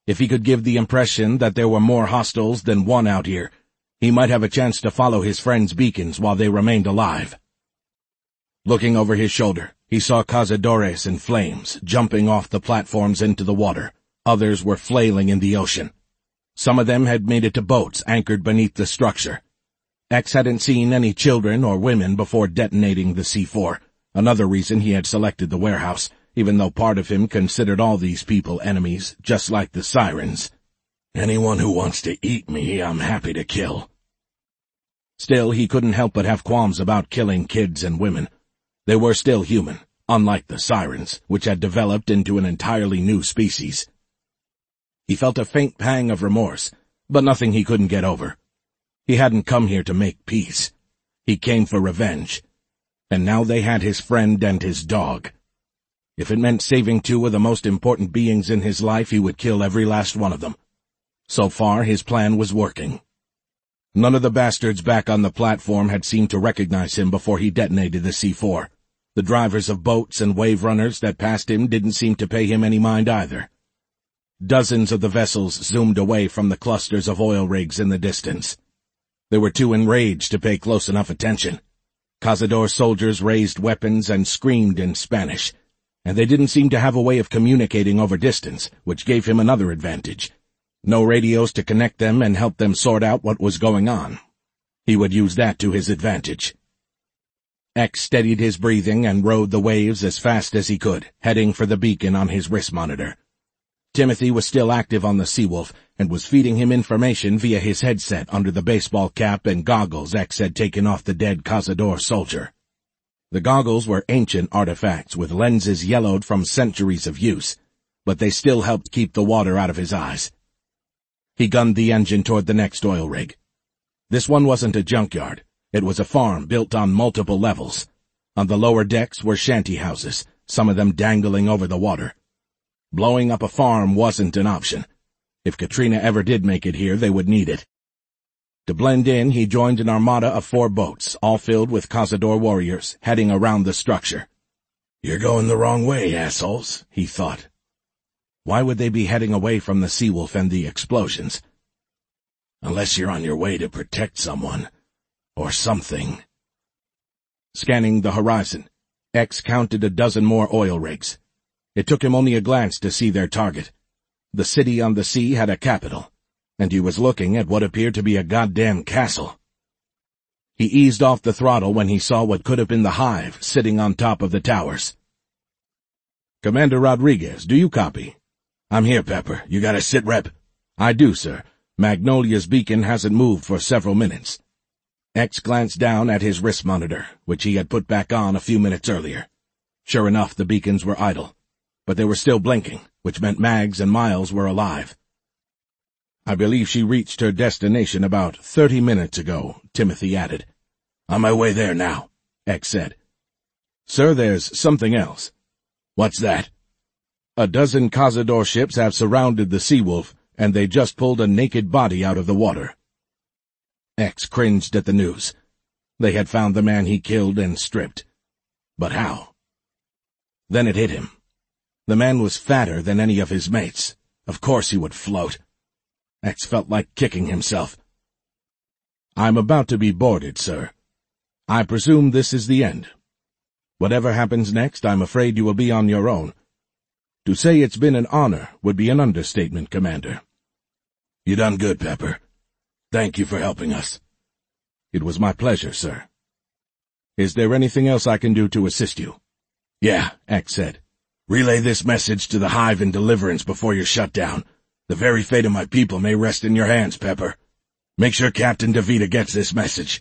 If he could give the impression that there were more hostiles than one out here, he might have a chance to follow his friends' beacons while they remained alive. Looking over his shoulder, he saw cazadores in flames, jumping off the platforms into the water. Others were flailing in the ocean. Some of them had made it to boats anchored beneath the structure. X hadn't seen any children or women before detonating the C4, another reason he had selected the warehouse, even though part of him considered all these people enemies, just like the Sirens. Anyone who wants to eat me, I'm happy to kill. Still, he couldn't help but have qualms about killing kids and women. They were still human, unlike the Sirens, which had developed into an entirely new species. He felt a faint pang of remorse, but nothing he couldn't get over. He hadn't come here to make peace. He came for revenge. And now they had his friend and his dog. If it meant saving two of the most important beings in his life, he would kill every last one of them. So far, his plan was working. None of the bastards back on the platform had seemed to recognize him before he detonated the C4. The drivers of boats and wave runners that passed him didn't seem to pay him any mind either. Dozens of the vessels zoomed away from the clusters of oil rigs in the distance. They were too enraged to pay close enough attention. Cazador soldiers raised weapons and screamed in Spanish, and they didn't seem to have a way of communicating over distance, which gave him another advantage. No radios to connect them and help them sort out what was going on. He would use that to his advantage. X steadied his breathing and rode the waves as fast as he could, heading for the beacon on his wrist monitor. Timothy was still active on the Seawolf and was feeding him information via his headset under the baseball cap and goggles X had taken off the dead Cazador soldier. The goggles were ancient artifacts with lenses yellowed from centuries of use, but they still helped keep the water out of his eyes. He gunned the engine toward the next oil rig. This one wasn't a junkyard. It was a farm built on multiple levels. On the lower decks were shanty houses, some of them dangling over the water. Blowing up a farm wasn't an option. If Katrina ever did make it here, they would need it. To blend in, he joined an armada of 4 boats, all filled with Cazador warriors, heading around the structure. "You're going the wrong way, assholes," he thought. Why would they be heading away from the Seawolf and the explosions? Unless you're on your way to protect someone. Or something. Scanning the horizon, X counted a dozen more oil rigs. It took him only a glance to see their target. The city on the sea had a capital, and he was looking at what appeared to be a goddamn castle. He eased off the throttle when he saw what could have been the Hive sitting on top of the towers. "Commander Rodriguez, do you copy?" "I'm here, Pepper. You got a sit rep?" "I do, sir. Magnolia's beacon hasn't moved for several minutes." X glanced down at his wrist monitor, which he had put back on a few minutes earlier. Sure enough, the beacons were idle, but they were still blinking, which meant Mags and Miles were alive. "I believe she reached her destination about 30 minutes ago," Timothy added. "On my way there now," X said. "Sir, there's something else." "What's that?" "A dozen Cazador ships have surrounded the Seawolf, and they just pulled a naked body out of the water." X cringed at the news. They had found the man he killed and stripped. But how? Then it hit him. The man was fatter than any of his mates. Of course he would float. X felt like kicking himself. "I'm about to be boarded, sir. I presume this is the end. Whatever happens next, I'm afraid you will be on your own. To say it's been an honor would be an understatement, Commander." "You done good, Pepper. Thank you for helping us." "It was my pleasure, sir. Is there anything else I can do to assist you?" "Yeah," X said. "Relay this message to the Hive in Deliverance before you're shut down. The very fate of my people may rest in your hands, Pepper. Make sure Captain DeVita gets this message."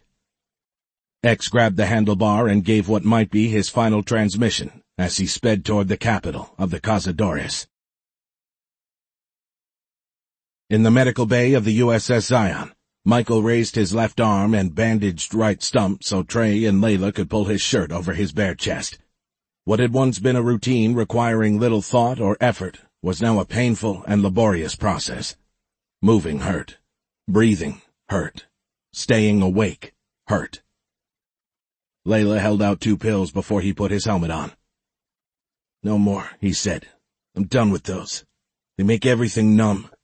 X grabbed the handlebar and gave what might be his final transmission as he sped toward the capital of the Cazadores. In the medical bay of the USS Zion, Michael raised his left arm and bandaged right stump so Trey and Layla could pull his shirt over his bare chest. What had once been a routine requiring little thought or effort was now a painful and laborious process. Moving hurt. Breathing hurt. Staying awake hurt. Layla held out 2 pills before he put his helmet on. "No more," he said. "I'm done with those. They make everything numb,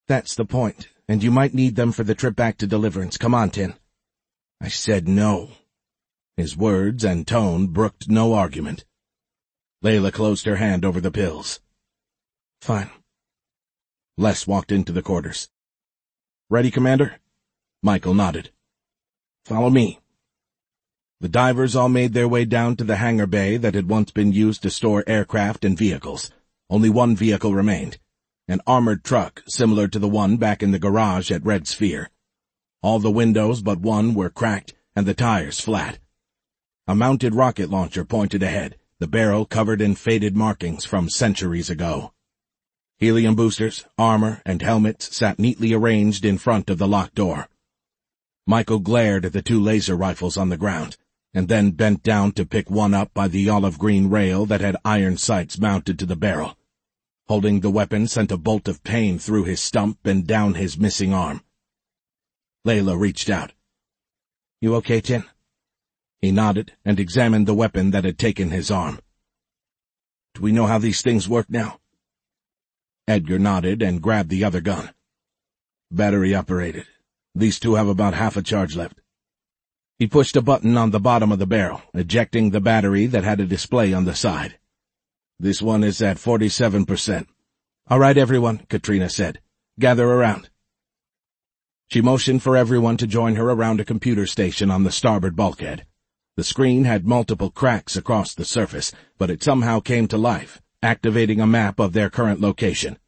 That's the point, and you might need them for the trip back to Deliverance. Come on, Tin. I said no. His words and tone brooked no argument. Layla closed her hand over the pills. Fine. Les walked into the quarters. Ready, Commander? Michael nodded. Follow me. The divers all made their way down to the hangar bay that had once been used to store aircraft and vehicles. Only one vehicle remained, an armored truck similar to the one back in the garage at Red Sphere. All the windows but one were cracked and the tires flat. A mounted rocket launcher pointed ahead, the barrel covered in faded markings from centuries ago. Helium boosters, armor, and helmets sat neatly arranged in front of the locked door. Michael glared at the two laser rifles on the ground, and then bent down to pick one up by the olive-green rail that had iron sights mounted to the barrel. Holding the weapon sent a bolt of pain through his stump and down his missing arm. Layla reached out. You okay, Tin? He nodded and examined the weapon that had taken his arm. Do we know how these things work now? Edgar nodded and grabbed the other gun. Battery operated. These two have about half a charge left. He pushed a button on the bottom of the barrel, ejecting the battery that had a display on the side. This one is at 47%. All right, everyone, Katrina said. Gather around. She motioned for everyone to join her around a computer station on the starboard bulkhead. The screen had multiple cracks across the surface, but it somehow came to life, activating a map of their current location.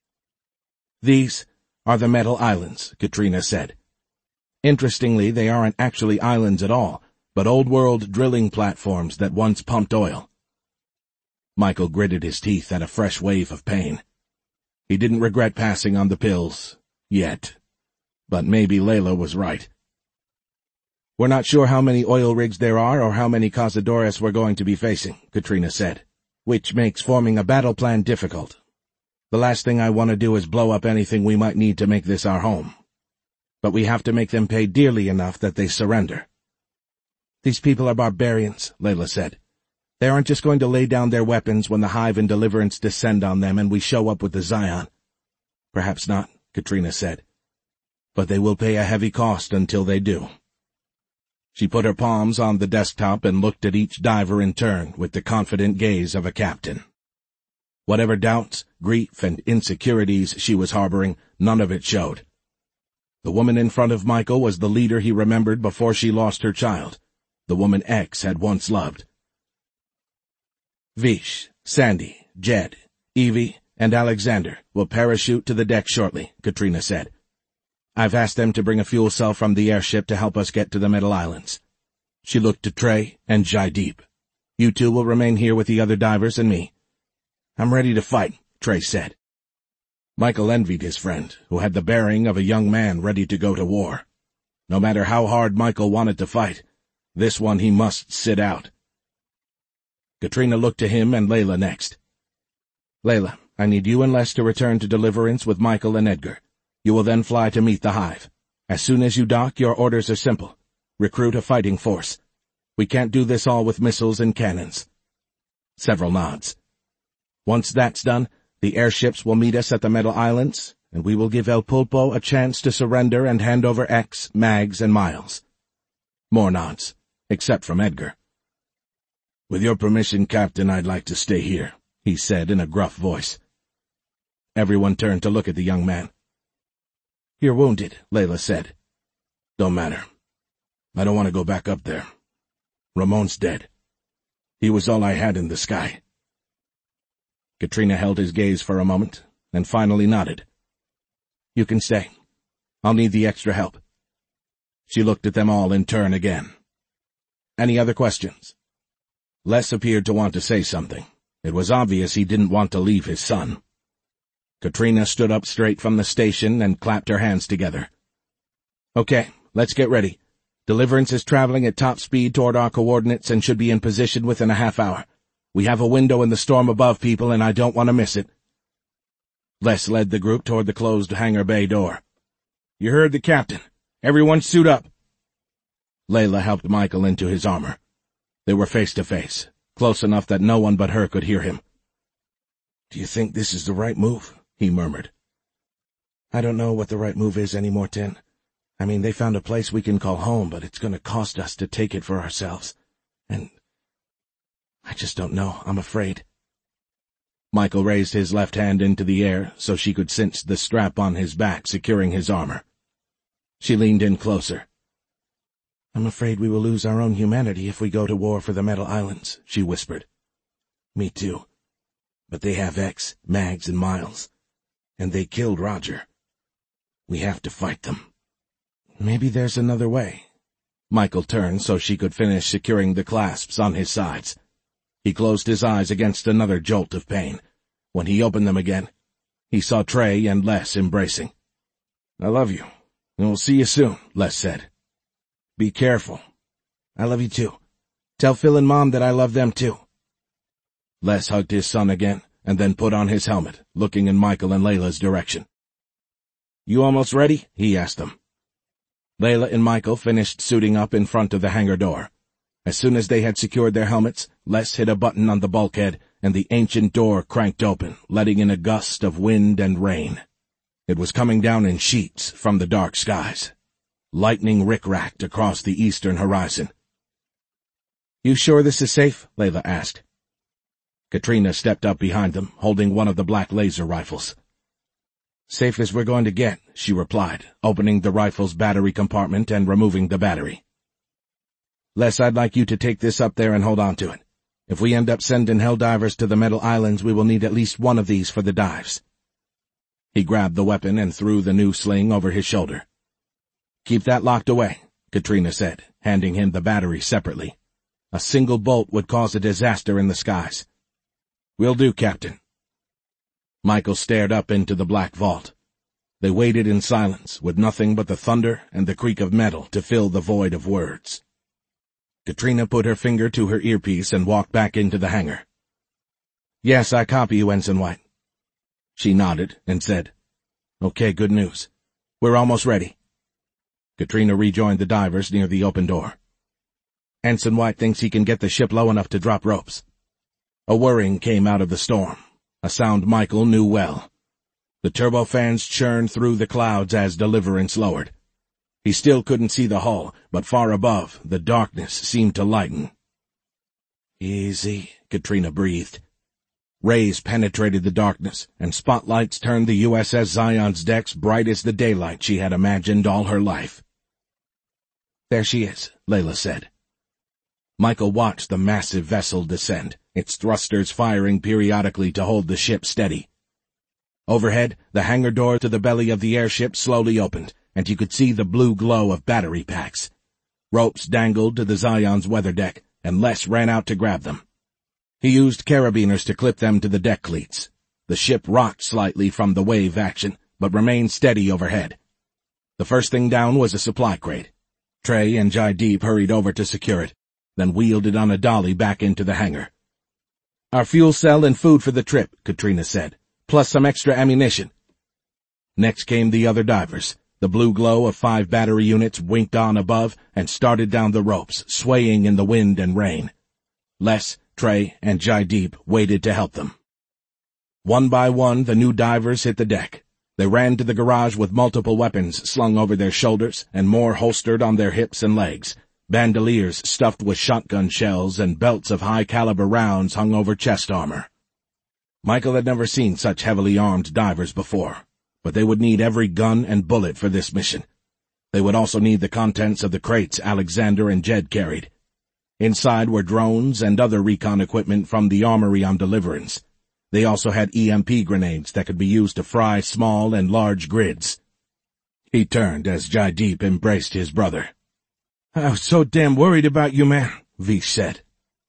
These are the metal islands, Katrina said. Interestingly, they aren't actually islands at all, but old-world drilling platforms that once pumped oil. Michael gritted his teeth at a fresh wave of pain. He didn't regret passing on the pills, yet. But maybe Layla was right. We're not sure how many oil rigs there are or how many Cazadores we're going to be facing, Katrina said, which makes forming a battle plan difficult. The last thing I want to do is blow up anything we might need to make this our home. But we have to make them pay dearly enough that they surrender. These people are barbarians, Layla said. They aren't just going to lay down their weapons when the Hive and Deliverance descend on them and we show up with the Zion. Perhaps not, Katrina said. But they will pay a heavy cost until they do. She put her palms on the desktop and looked at each diver in turn with the confident gaze of a captain. Whatever doubts, grief, and insecurities she was harboring, none of it showed. The woman in front of Michael was the leader he remembered before she lost her child, the woman X had once loved. Vish, Sandy, Jed, Evie, and Alexander will parachute to the deck shortly, Katrina said. I've asked them to bring a fuel cell from the airship to help us get to the Metal Islands. She looked to Trey and Jaideep. You two will remain here with the other divers and me. I'm ready to fight, Trey said. Michael envied his friend, who had the bearing of a young man ready to go to war. No matter how hard Michael wanted to fight, this one he must sit out. Katrina looked to him and Layla next. Layla, I need you and Les to return to Deliverance with Michael and Edgar. You will then fly to meet the Hive. As soon as you dock, your orders are simple. Recruit a fighting force. We can't do this all with missiles and cannons. Several nods. Once that's done, the airships will meet us at the Metal Islands, and we will give El Pulpo a chance to surrender and hand over X, Mags, and Miles. More nods, except from Edgar. With your permission, Captain, I'd like to stay here, he said in a gruff voice. Everyone turned to look at the young man. You're wounded, Layla said. Don't matter. I don't want to go back up there. Ramon's dead. He was all I had in the sky. Katrina held his gaze for a moment, and finally nodded. You can stay. I'll need the extra help. She looked at them all in turn again. Any other questions? Les appeared to want to say something. It was obvious he didn't want to leave his son. Katrina stood up straight from the station and clapped her hands together. Okay, let's get ready. Deliverance is traveling at top speed toward our coordinates and should be in position within a half hour. We have a window in the storm above, people, and I don't want to miss it. Les led the group toward the closed hangar bay door. You heard the captain. Everyone suit up. Layla helped Michael into his armor. They were face to face, close enough that no one but her could hear him. Do you think this is the right move? He murmured. I don't know what the right move is anymore, Tin. I mean, they found a place we can call home, but it's gonna cost us to take it for ourselves. And I just don't know. I'm afraid. Michael raised his left hand into the air so she could cinch the strap on his back, securing his armor. She leaned in closer. I'm afraid we will lose our own humanity if we go to war for the Metal Islands, she whispered. Me too. But they have X, Mags, and Miles. And they killed Roger. We have to fight them. Maybe there's another way. Michael turned so she could finish securing the clasps on his sides. He closed his eyes against another jolt of pain. When he opened them again, he saw Trey and Les embracing. I love you, and we'll see you soon, Les said. Be careful. I love you too. Tell Phil and Mom that I love them too. Les hugged his son again, and then put on his helmet, looking in Michael and Layla's direction. You almost ready? He asked them. Layla and Michael finished suiting up in front of the hangar door. As soon as they had secured their helmets, Les hit a button on the bulkhead, and the ancient door cranked open, letting in a gust of wind and rain. It was coming down in sheets from the dark skies. Lightning rick-racked across the eastern horizon. You sure this is safe? Layla asked. Katrina stepped up behind them, holding one of the black laser rifles. Safe as we're going to get, she replied, opening the rifle's battery compartment and removing the battery. Les, I'd like you to take this up there and hold on to it. If we end up sending Helldivers to the Metal Islands, we will need at least one of these for the dives. He grabbed the weapon and threw the new sling over his shoulder. Keep that locked away, Katrina said, handing him the battery separately. A single bolt would cause a disaster in the skies. Will do, Captain. Michael stared up into the black vault. They waited in silence, with nothing but the thunder and the creak of metal to fill the void of words. Katrina put her finger to her earpiece and walked back into the hangar. Yes, I copy you, Ensign White. She nodded and said, Okay, good news. We're almost ready. Katrina rejoined the divers near the open door. Ensign White thinks he can get the ship low enough to drop ropes. A whirring came out of the storm, a sound Michael knew well. The turbofans churned through the clouds as deliverance lowered. He still couldn't see the hull, but far above, the darkness seemed to lighten. Easy, Katrina breathed. Rays penetrated the darkness, and spotlights turned the USS Zion's decks bright as the daylight she had imagined all her life. There she is, Layla said. Michael watched the massive vessel descend, its thrusters firing periodically to hold the ship steady. Overhead, the hangar door to the belly of the airship slowly opened, and you could see the blue glow of battery packs. Ropes dangled to the Zion's weather deck, and Les ran out to grab them. He used carabiners to clip them to the deck cleats. The ship rocked slightly from the wave action, but remained steady overhead. The first thing down was a supply crate. Trey and Jaideep hurried over to secure it, then wheeled it on a dolly back into the hangar. Our fuel cell and food for the trip, Katrina said, plus some extra ammunition. Next came the other divers. The blue glow of 5 battery units winked on above and started down the ropes, swaying in the wind and rain. Les, Trey, and Jaideep waited to help them. One by one, the new divers hit the deck. They ran to the garage with multiple weapons slung over their shoulders and more holstered on their hips and legs. Bandoliers stuffed with shotgun shells and belts of high-caliber rounds hung over chest armor. Michael had never seen such heavily armed divers before, but they would need every gun and bullet for this mission. They would also need the contents of the crates Alexander and Jed carried. Inside were drones and other recon equipment from the armory on Deliverance. They also had EMP grenades that could be used to fry small and large grids. He turned as Jaideep embraced his brother. I was so damn worried about you, man, Vish said.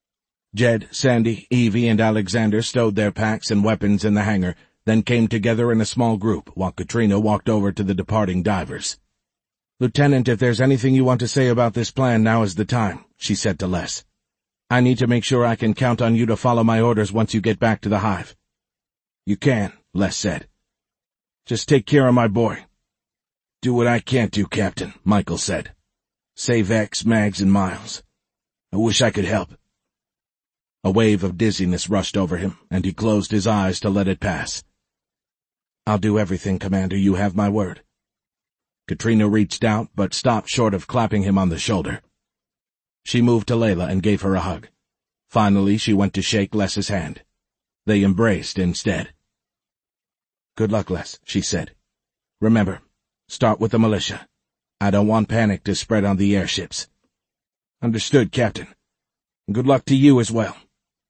Jed, Sandy, Evie, and Alexander stowed their packs and weapons in the hangar, then came together in a small group while Katrina walked over to the departing divers. Lieutenant, if there's anything you want to say about this plan, now is the time, she said to Les. I need to make sure I can count on you to follow my orders once you get back to the hive. You can, Les said. Just take care of my boy. Do what I can't do, Captain, Michael said. Save X, Mags, and Miles. I wish I could help. A wave of dizziness rushed over him, and he closed his eyes to let it pass. "I'll do everything, Commander. You have my word." Katrina reached out, but stopped short of clapping him on the shoulder. She moved to Layla and gave her a hug. Finally, she went to shake Les's hand. They embraced instead. "Good luck, Les," she said. "Remember, start with the militia. I don't want panic to spread on the airships." "Understood, Captain. Good luck to you as well."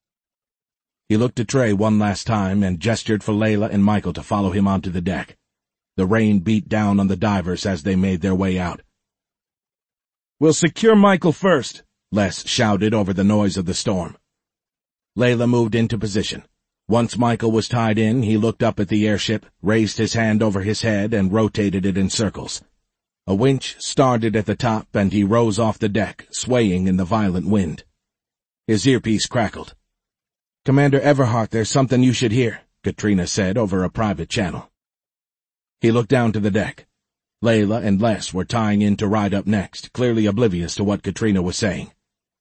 He looked at Trey one last time and gestured for Layla and Michael to follow him onto the deck. The rain beat down on the divers as they made their way out. "We'll secure Michael first," Les shouted over the noise of the storm. Layla moved into position. Once Michael was tied in, he looked up at the airship, raised his hand over his head, and rotated it in circles. A winch started at the top, and he rose off the deck, swaying in the violent wind. His earpiece crackled. "Commander Everhart, there's something you should hear," Katrina said over a private channel. He looked down to the deck. Layla and Les were tying in to ride up next, clearly oblivious to what Katrina was saying.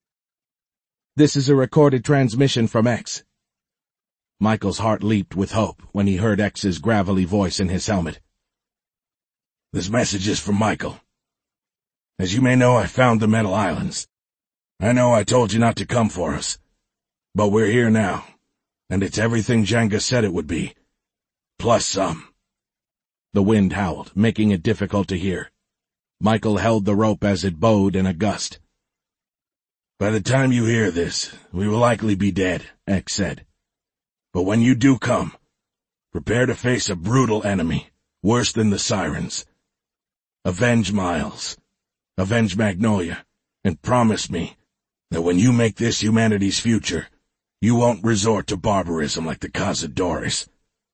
"This is a recorded transmission from X." Michael's heart leaped with hope when he heard X's gravelly voice in his helmet. "This message is from Michael. As you may know, I found the Metal Islands. I know I told you not to come for us, but we're here now, and it's everything Jenga said it would be, plus some." The wind howled, making it difficult to hear. Michael held the rope as it bowed in a gust. "By the time you hear this, we will likely be dead," X said. "But when you do come, prepare to face a brutal enemy, worse than the Sirens. Avenge Miles, avenge Magnolia, and promise me that when you make this humanity's future, you won't resort to barbarism like the Cazadores.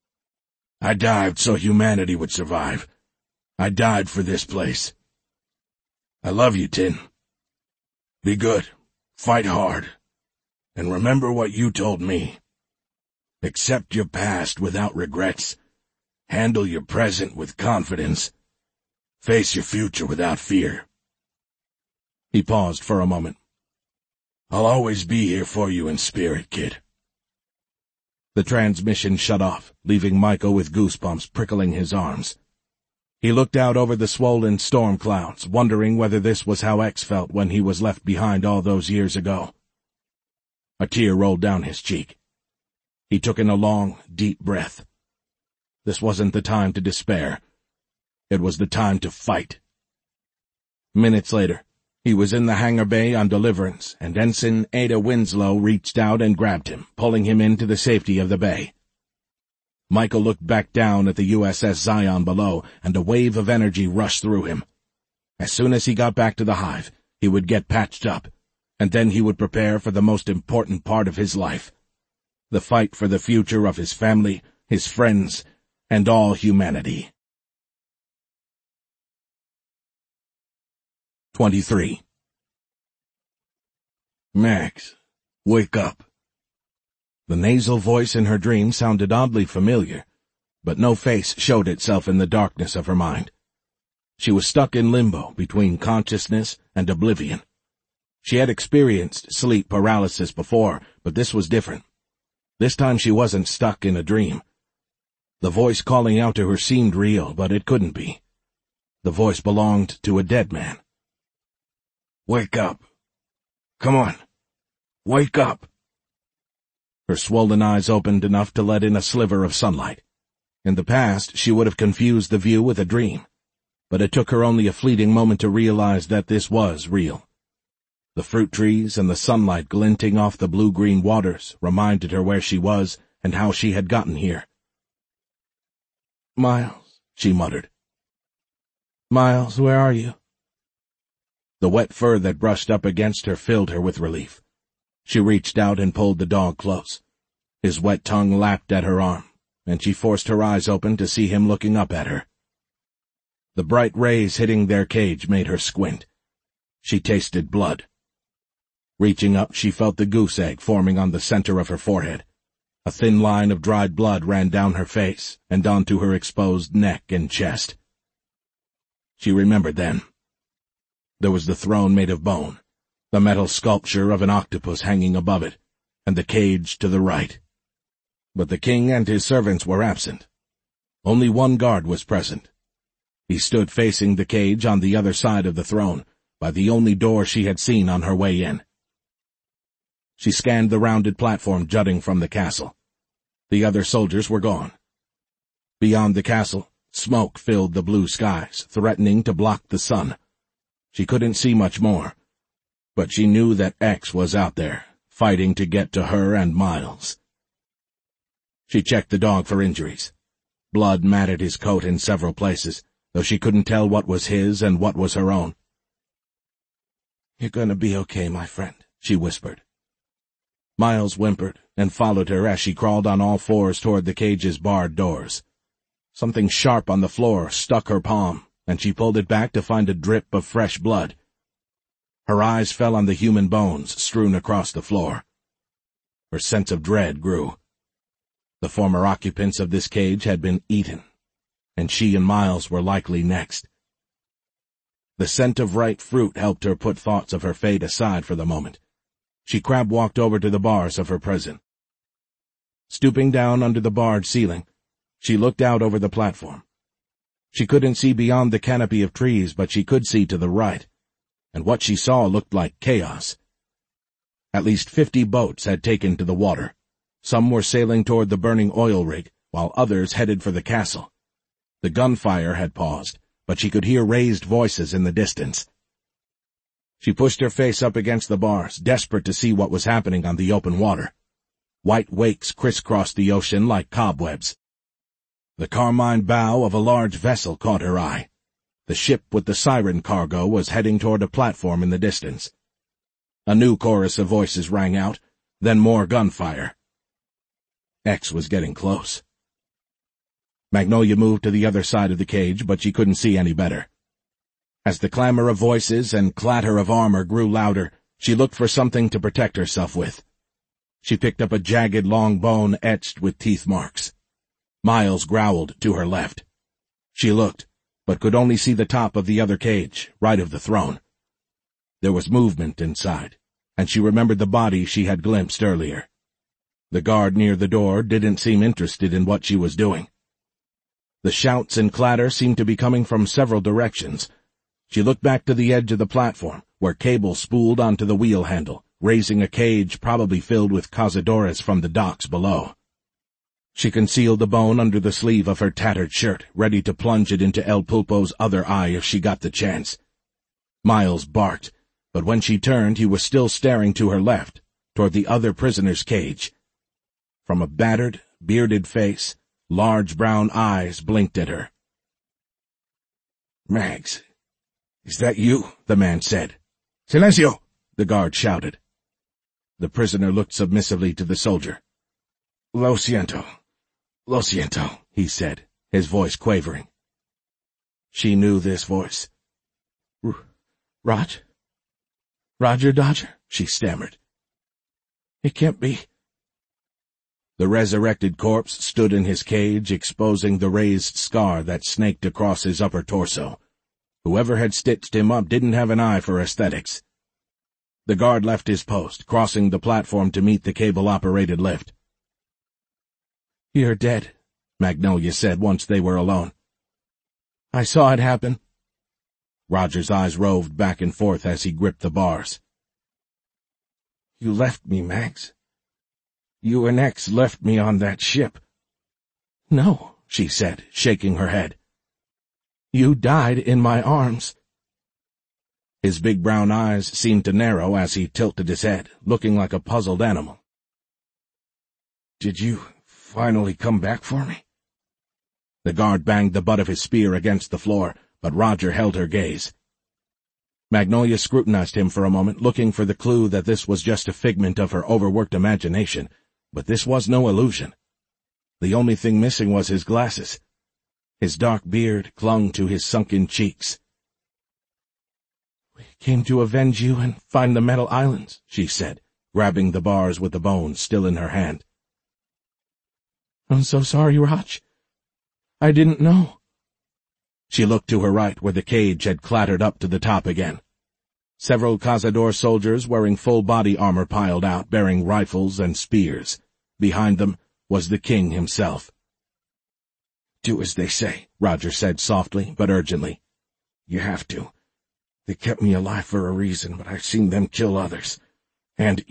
I dived so humanity would survive. I died for this place. I love you, Tin. Be good, fight hard, and remember what you told me. Accept your past without regrets. Handle your present with confidence. Face your future without fear." He paused for a moment. "I'll always be here for you in spirit, kid." The transmission shut off, leaving Michael with goosebumps prickling his arms. He looked out over the swollen storm clouds, wondering whether this was how X felt when he was left behind all those years ago. A tear rolled down his cheek. He took in a long, deep breath. This wasn't the time to despair. It was the time to fight. Minutes later, he was in the hangar bay on Deliverance, and Ensign Ada Winslow reached out and grabbed him, pulling him into the safety of the bay. Michael looked back down at the USS Zion below, and a wave of energy rushed through him. As soon as he got back to the hive, he would get patched up, and then he would prepare for the most important part of his life. The fight for the future of his family, his friends, and all humanity. 23. "Max, wake up." The nasal voice in her dream sounded oddly familiar, but no face showed itself in the darkness of her mind. She was stuck in limbo between consciousness and oblivion. She had experienced sleep paralysis before, but this was different. This time she wasn't stuck in a dream. The voice calling out to her seemed real, but it couldn't be. The voice belonged to a dead man. "Wake up. Come on. Wake up." Her swollen eyes opened enough to let in a sliver of sunlight. In the past, she would have confused the view with a dream, but it took her only a fleeting moment to realize that this was real. The fruit trees and the sunlight glinting off the blue-green waters reminded her where she was and how she had gotten here. "Miles," she muttered. "Miles, where are you?" The wet fur that brushed up against her filled her with relief. She reached out and pulled the dog close. His wet tongue lapped at her arm, and she forced her eyes open to see him looking up at her. The bright rays hitting their cage made her squint. She tasted blood. Reaching up, she felt the goose egg forming on the center of her forehead. A thin line of dried blood ran down her face and onto her exposed neck and chest. She remembered then. There was the throne made of bone, the metal sculpture of an octopus hanging above it, and the cage to the right. But the king and his servants were absent. Only one guard was present. He stood facing the cage on the other side of the throne, by the only door she had seen on her way in. She scanned the rounded platform jutting from the castle. The other soldiers were gone. Beyond the castle, smoke filled the blue skies, threatening to block the sun. She couldn't see much more, but she knew that X was out there, fighting to get to her and Miles. She checked the dog for injuries. Blood matted his coat in several places, though she couldn't tell what was his and what was her own. "You're gonna be okay, my friend," she whispered. Miles whimpered and followed her as she crawled on all fours toward the cage's barred doors. Something sharp on the floor stuck her palm, and she pulled it back to find a drip of fresh blood. Her eyes fell on the human bones strewn across the floor. Her sense of dread grew. The former occupants of this cage had been eaten, and she and Miles were likely next. The scent of ripe fruit helped her put thoughts of her fate aside for the moment. She crab-walked over to the bars of her prison. Stooping down under the barred ceiling, she looked out over the platform. She couldn't see beyond the canopy of trees, but she could see to the right, and what she saw looked like chaos. At least 50 boats had taken to the water. Some were sailing toward the burning oil rig, while others headed for the castle. The gunfire had paused, but she could hear raised voices in the distance. She pushed her face up against the bars, desperate to see what was happening on the open water. White wakes crisscrossed the ocean like cobwebs. The carmine bow of a large vessel caught her eye. The ship with the siren cargo was heading toward a platform in the distance. A new chorus of voices rang out, then more gunfire. X was getting close. Magnolia moved to the other side of the cage, but she couldn't see any better. As the clamor of voices and clatter of armor grew louder, she looked for something to protect herself with. She picked up a jagged long bone etched with teeth marks. Miles growled to her left. She looked, but could only see the top of the other cage, right of the throne. There was movement inside, and she remembered the body she had glimpsed earlier. The guard near the door didn't seem interested in what she was doing. The shouts and clatter seemed to be coming from several directions. She looked back to the edge of the platform, where cable spooled onto the wheel handle, raising a cage probably filled with cazadores from the docks below. She concealed the bone under the sleeve of her tattered shirt, ready to plunge it into El Pulpo's other eye if she got the chance. Miles barked, but when she turned he was still staring to her left, toward the other prisoner's cage. From a battered, bearded face, large brown eyes blinked at her. "Mags, is that you?" the man said. "Silencio!" the guard shouted. The prisoner looked submissively to the soldier. Lo siento, he said, his voice quavering. She knew this voice. Roger Dodger, she stammered. "It can't be." The resurrected corpse stood in his cage, exposing the raised scar that snaked across his upper torso. Whoever had stitched him up didn't have an eye for aesthetics. The guard left his post, crossing the platform to meet the cable-operated lift. "You're dead," Magnolia said once they were alone. "I saw it happen." Roger's eyes roved back and forth as he gripped the bars. "You left me, Mags. You and X left me on that ship." "No," she said, shaking her head. "You died in my arms." His big brown eyes seemed to narrow as he tilted his head, looking like a puzzled animal. "Did you finally come back for me?" The guard banged the butt of his spear against the floor, but Roger held her gaze. Magnolia scrutinized him for a moment, looking for the clue that this was just a figment of her overworked imagination, but this was no illusion. The only thing missing was his glasses. His dark beard clung to his sunken cheeks. "We came to avenge you and find the metal islands," she said, grabbing the bars with the bones still in her hand. "I'm so sorry, Raj. I didn't know." She looked to her right, where the cage had clattered up to the top again. Several Cazador soldiers wearing full body armor piled out, bearing rifles and spears. Behind them was the king himself. Do as they say, Roger said softly but urgently. You have to. They kept me alive for a reason, but I've seen them kill others. And